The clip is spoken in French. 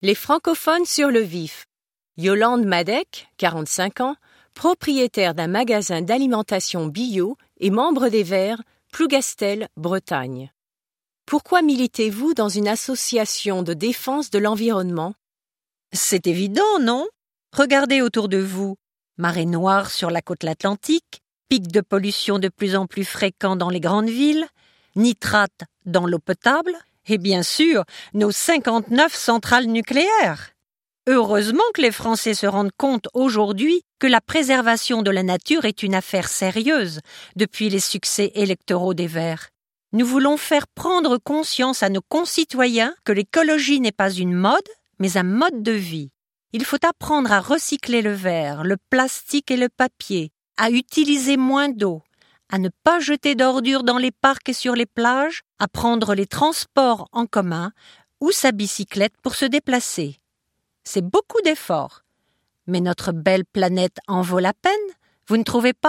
Les francophones sur le vif. Yolande Madec, 45 ans, propriétaire d'un magasin d'alimentation bio et membre des Verts, Plougastel, Bretagne. Pourquoi militez-vous dans une association de défense de l'environnement? C'est évident, non? Regardez autour de vous. Marée noire sur la côte atlantique, pics de pollution de plus en plus fréquents dans les grandes villes, nitrates dans l'eau potable, et bien sûr, nos 59 centrales nucléaires. Heureusement que les Français se rendent compte aujourd'hui que la préservation de la nature est une affaire sérieuse depuis les succès électoraux des Verts. Nous voulons faire prendre conscience à nos concitoyens que l'écologie n'est pas une mode, mais un mode de vie. Il faut apprendre à recycler le verre, le plastique et le papier, à utiliser moins d'eau, à ne pas jeter d'ordures dans les parcs et sur les plages, à prendre les transports en commun ou sa bicyclette pour se déplacer. C'est beaucoup d'efforts. Mais notre belle planète en vaut la peine, vous ne trouvez pas ?